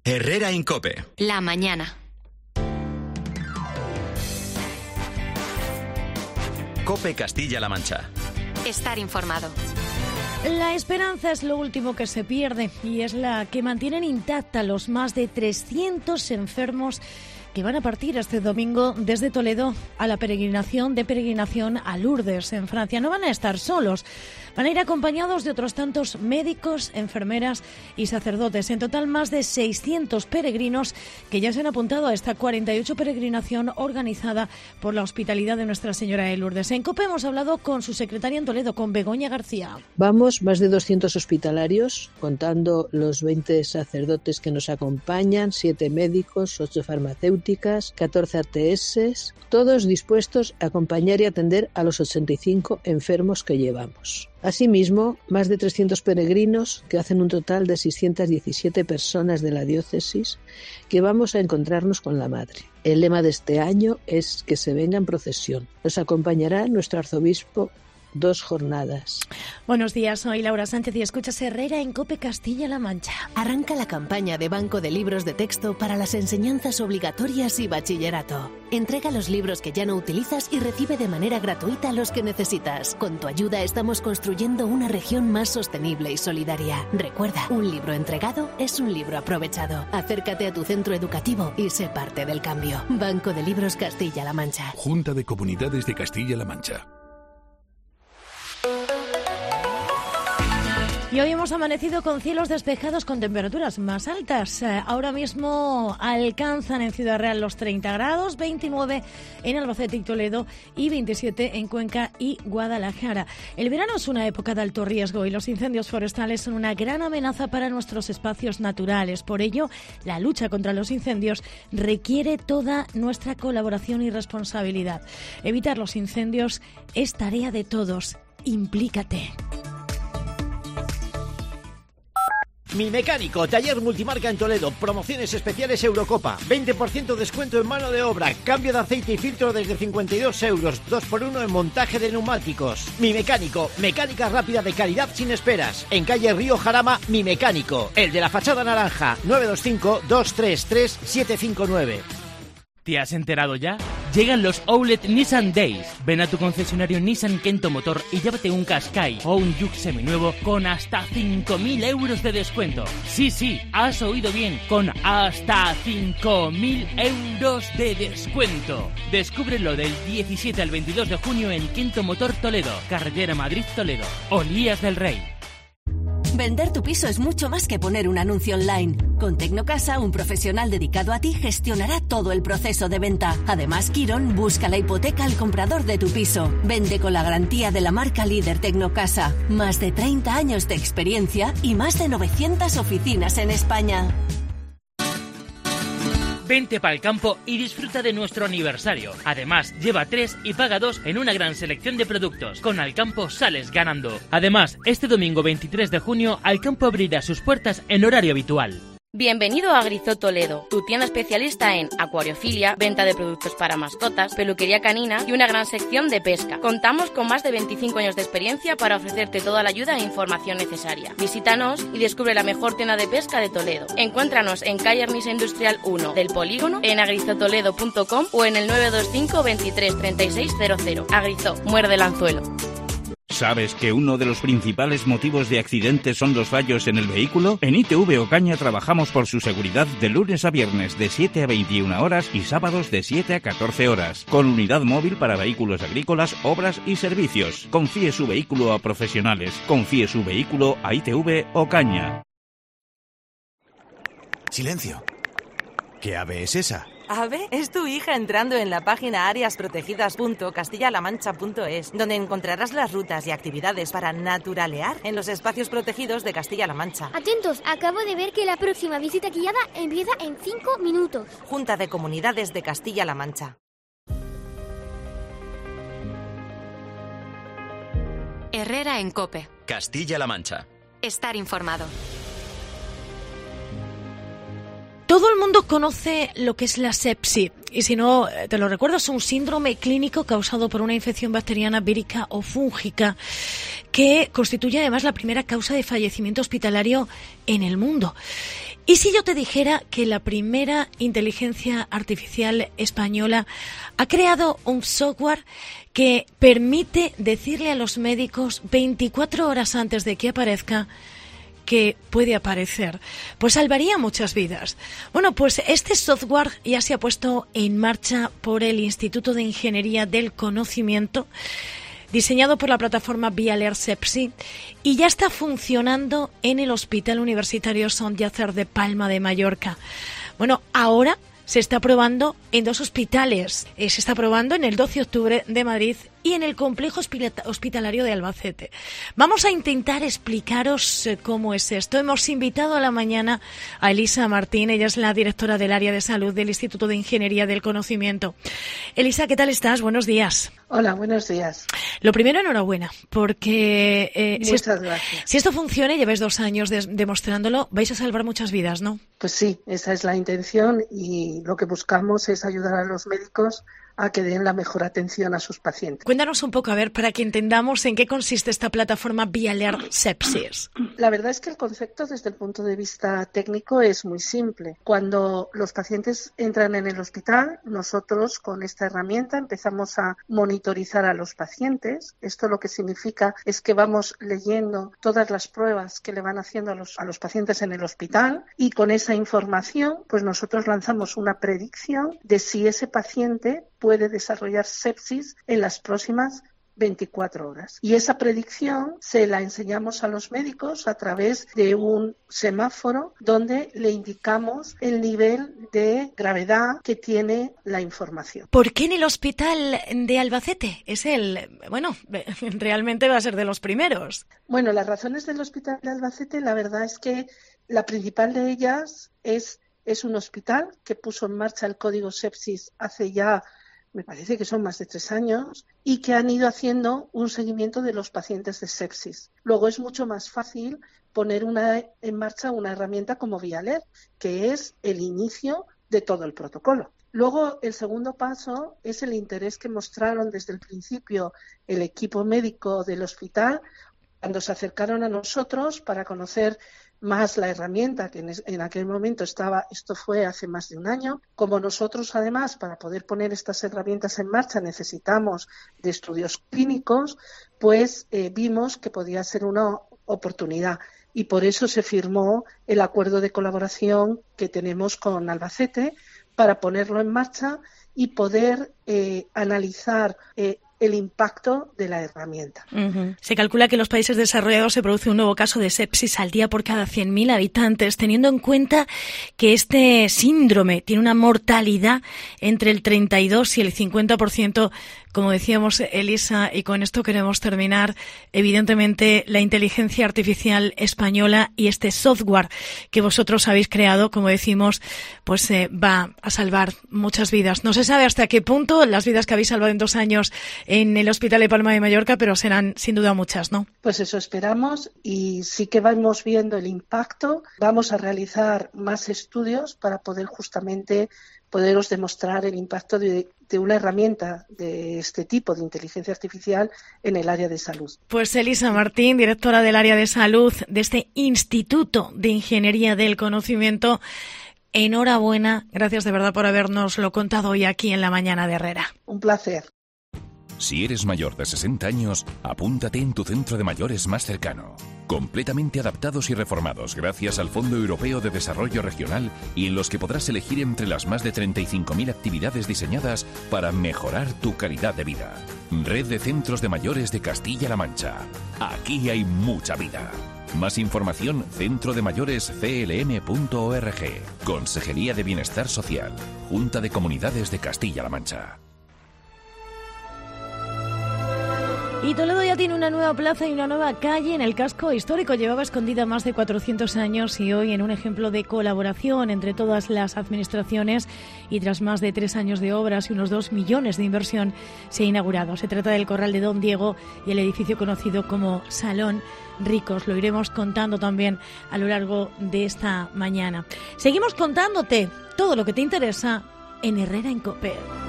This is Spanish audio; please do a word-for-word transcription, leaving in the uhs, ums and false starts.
Herrera en COPE. La mañana. COPE Castilla-La Mancha. Estar informado. La esperanza es lo último que se pierde y es la que mantienen intacta los más de trescientos enfermos que van a partir este domingo desde Toledo a la peregrinación de peregrinación a Lourdes, en Francia. No van a estar solos, van a ir acompañados de otros tantos médicos, enfermeras y sacerdotes. En total, más de seiscientos peregrinos que ya se han apuntado a esta cuarenta y ocho peregrinación organizada por la Hospitalidad de Nuestra Señora de Lourdes. En COPE hemos hablado con su secretaria en Toledo, con Begoña García. Vamos más de doscientos hospitalarios, contando los veinte sacerdotes que nos acompañan, siete médicos, ocho farmacéuticos, catorce A T S, todos dispuestos a acompañar y atender a los ochenta y cinco enfermos que llevamos. Asimismo, más de trescientos peregrinos, que hacen un total de seiscientas diecisiete personas de la diócesis, que vamos a encontrarnos con la Madre. El lema de este año es que se venga en procesión. Nos acompañará nuestro arzobispo dos jornadas. Buenos días, soy Laura Sánchez y escuchas Herrera en COPE Castilla-La Mancha. Arranca la campaña de Banco de Libros de Texto para las enseñanzas obligatorias y bachillerato. Entrega los libros que ya no utilizas y recibe de manera gratuita los que necesitas. Con tu ayuda estamos construyendo una región más sostenible y solidaria. Recuerda, un libro entregado es un libro aprovechado. Acércate a tu centro educativo y sé parte del cambio. Banco de Libros Castilla-La Mancha. Junta de Comunidades de Castilla-La Mancha. Y hoy hemos amanecido con cielos despejados con temperaturas más altas. Eh, ahora mismo alcanzan en Ciudad Real los treinta grados, veintinueve en Albacete y Toledo y veintisiete en Cuenca y Guadalajara. El verano es una época de alto riesgo y los incendios forestales son una gran amenaza para nuestros espacios naturales. Por ello, la lucha contra los incendios requiere toda nuestra colaboración y responsabilidad. Evitar los incendios es tarea de todos. Implícate. Mi Mecánico, taller multimarca en Toledo, promociones especiales Eurocopa, veinte por ciento descuento en mano de obra, cambio de aceite y filtro desde cincuenta y dos euros, dos por uno en montaje de neumáticos. Mi Mecánico, mecánica rápida de calidad sin esperas, en calle Río Jarama, Mi Mecánico, el de la fachada naranja, nueve dos cinco, dos tres tres, siete cinco nueve. ¿Te has enterado ya? Llegan los Outlet Nissan Days. Ven a tu concesionario Nissan Kento Motor y llévate un Qashqai o un Juke seminuevo con hasta cinco mil euros de descuento. Sí, sí, has oído bien, con hasta cinco mil euros de descuento. Descúbrelo del diecisiete al veintidós de junio en Kento Motor Toledo, carretera Madrid-Toledo, Olías del Rey. Vender tu piso es mucho más que poner un anuncio online. Con Tecnocasa, un profesional dedicado a ti gestionará todo el proceso de venta. Además, Quirón busca la hipoteca al comprador de tu piso. Vende con la garantía de la marca líder Tecnocasa. Más de treinta años de experiencia y más de novecientas oficinas en España. Vente para el campo y disfruta de nuestro aniversario. Además, lleva tres y paga dos en una gran selección de productos. Con Alcampo sales ganando. Además, este domingo veintitrés de junio, Alcampo abrirá sus puertas en horario habitual. Bienvenido a Agrizó Toledo, tu tienda especialista en acuariofilia, venta de productos para mascotas, peluquería canina y una gran sección de pesca. Contamos con más de veinticinco años de experiencia para ofrecerte toda la ayuda e información necesaria. Visítanos y descubre la mejor tienda de pesca de Toledo. Encuéntranos en calle Arnisa Industrial uno del Polígono, en agrizotoledo punto com o en el nueve dos cinco, veintitrés, treinta y seis cero cero. Agrizó, muerde el anzuelo. ¿Sabes que uno de los principales motivos de accidentes son los fallos en el vehículo? En I T V Ocaña trabajamos por su seguridad de lunes a viernes de siete a veintiuna horas y sábados de siete a catorce horas. Con unidad móvil para vehículos agrícolas, obras y servicios. Confíe su vehículo a profesionales. Confíe su vehículo a I T V Ocaña. Silencio. ¿Qué ave es esa? Ave es tu hija entrando en la página áreas protegidas punto castilla la mancha punto es, donde encontrarás las rutas y actividades para naturalear en los espacios protegidos de Castilla-La Mancha. Atentos, acabo de ver que la próxima visita guiada empieza en cinco minutos. Junta de Comunidades de Castilla-La Mancha. Herrera en COPE. Castilla-La Mancha. Estar informado. Todo el mundo conoce lo que es la sepsis y si no te lo recuerdo es un síndrome clínico causado por una infección bacteriana, vírica o fúngica que constituye además la primera causa de fallecimiento hospitalario en el mundo. ¿Y si yo te dijera que la primera inteligencia artificial española ha creado un software que permite decirle a los médicos veinticuatro horas antes de que aparezca que puede aparecer? Pues salvaría muchas vidas. Bueno, pues este software ya se ha puesto en marcha por el Instituto de Ingeniería del Conocimiento, diseñado por la plataforma Vialer Sepsi, y ya está funcionando en el Hospital Universitario Sant Llàtzer de Palma de Mallorca. Bueno, ahora se está probando en dos hospitales. Eh, se está probando en el doce de octubre de Madrid y en el complejo hospitalario de Albacete. Vamos a intentar explicaros eh, cómo es esto. Hemos invitado a la mañana a Elisa Martín. Ella es la directora del área de salud del Instituto de Ingeniería del Conocimiento. Elisa, ¿qué tal estás? Buenos días. Hola, buenos días. Lo primero, enhorabuena, porque eh, Muchas si, esto, gracias. si esto funciona, lleváis dos años de, demostrándolo, vais a salvar muchas vidas, ¿no? Pues sí, esa es la intención y lo que buscamos es ayudar a los médicos a que den la mejor atención a sus pacientes. Cuéntanos un poco, a ver, para que entendamos en qué consiste esta plataforma Vialer Sepsis. La verdad es que el concepto desde el punto de vista técnico es muy simple. Cuando los pacientes entran en el hospital, nosotros con esta herramienta empezamos a monitorizar a los pacientes. Esto lo que significa es que vamos leyendo todas las pruebas que le van haciendo a los, a los pacientes en el hospital y con esa información pues nosotros lanzamos una predicción de si ese paciente puede desarrollar sepsis en las próximas veinticuatro horas. Y esa predicción se la enseñamos a los médicos a través de un semáforo donde le indicamos el nivel de gravedad que tiene la información. ¿Por qué en el hospital de Albacete? Es el, bueno, realmente va a ser de los primeros. Bueno, las razones del hospital de Albacete, la verdad es que la principal de ellas es, es un hospital que puso en marcha el código sepsis hace ya me parece que son más de tres años, y que han ido haciendo un seguimiento de los pacientes de sepsis. Luego es mucho más fácil poner una, en marcha una herramienta como Vialer, que es el inicio de todo el protocolo. Luego, el segundo paso es el interés que mostraron desde el principio el equipo médico del hospital cuando se acercaron a nosotros para conocer más la herramienta que en, en aquel momento estaba, esto fue hace más de un año. Como nosotros además para poder poner estas herramientas en marcha necesitamos de estudios clínicos, pues eh, vimos que podía ser una oportunidad y por eso se firmó el acuerdo de colaboración que tenemos con Albacete para ponerlo en marcha y poder eh, analizar eh, el impacto de la herramienta. Uh-huh. Se calcula que en los países desarrollados se produce un nuevo caso de sepsis al día por cada cien mil habitantes, teniendo en cuenta que este síndrome tiene una mortalidad entre el treinta y dos y el cincuenta por ciento, como decíamos, Elisa, y con esto queremos terminar. Evidentemente, la inteligencia artificial española y este software que vosotros habéis creado, como decimos, pues eh, va a salvar muchas vidas. No se sabe hasta qué punto las vidas que habéis salvado en dos años en el Hospital de Palma de Mallorca, pero serán sin duda muchas, ¿no? Pues eso esperamos y sí que vamos viendo el impacto. Vamos a realizar más estudios para poder justamente poderos demostrar el impacto de, de una herramienta de este tipo de inteligencia artificial en el área de salud. Pues Elisa Martín, directora del área de salud de este Instituto de Ingeniería del Conocimiento, enhorabuena. Gracias de verdad por habernoslo contado hoy aquí en La Mañana de Herrera. Un placer. Si eres mayor de sesenta años, apúntate en tu centro de mayores más cercano. Completamente adaptados y reformados gracias al Fondo Europeo de Desarrollo Regional y en los que podrás elegir entre las más de treinta y cinco mil actividades diseñadas para mejorar tu calidad de vida. Red de Centros de Mayores de Castilla-La Mancha. Aquí hay mucha vida. Más información, centro de mayores c l m punto org. Consejería de Bienestar Social. Junta de Comunidades de Castilla-La Mancha. Y Toledo ya tiene una nueva plaza y una nueva calle en el casco histórico. Llevaba escondida más de cuatrocientos años y hoy, en un ejemplo de colaboración entre todas las administraciones y tras más de tres años de obras y unos dos millones de inversión, se ha inaugurado. Se trata del Corral de Don Diego y el edificio conocido como Salón Ricos. Lo iremos contando también a lo largo de esta mañana. Seguimos contándote todo lo que te interesa en Herrera en COPE.